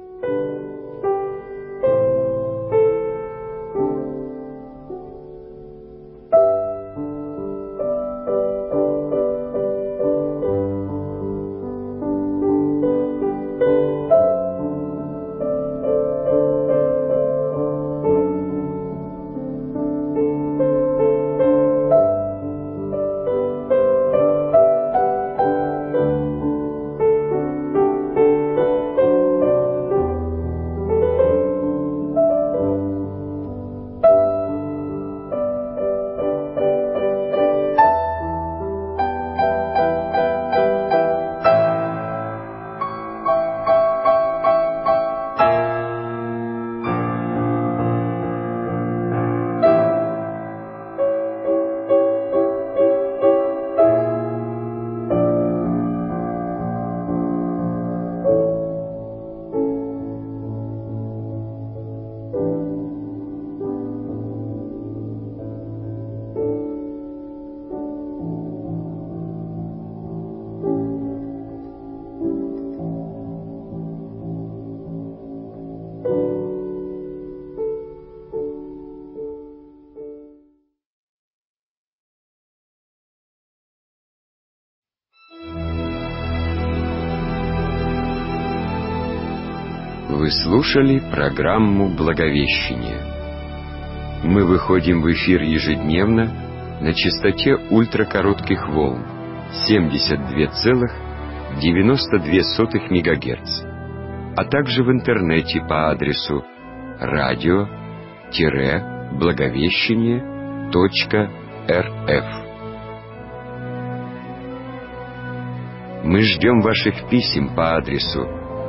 Вы слушали программу «Благовещение». Мы выходим в эфир ежедневно на частоте ультракоротких волн 72,92 МГц, а также в интернете по адресу radio-благовещение.рф. Мы ждем ваших писем по адресу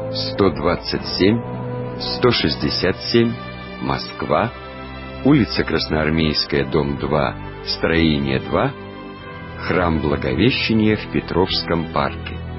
127-167, Москва, улица Красноармейская, дом 2, строение 2, храм Благовещения в Петровском парке.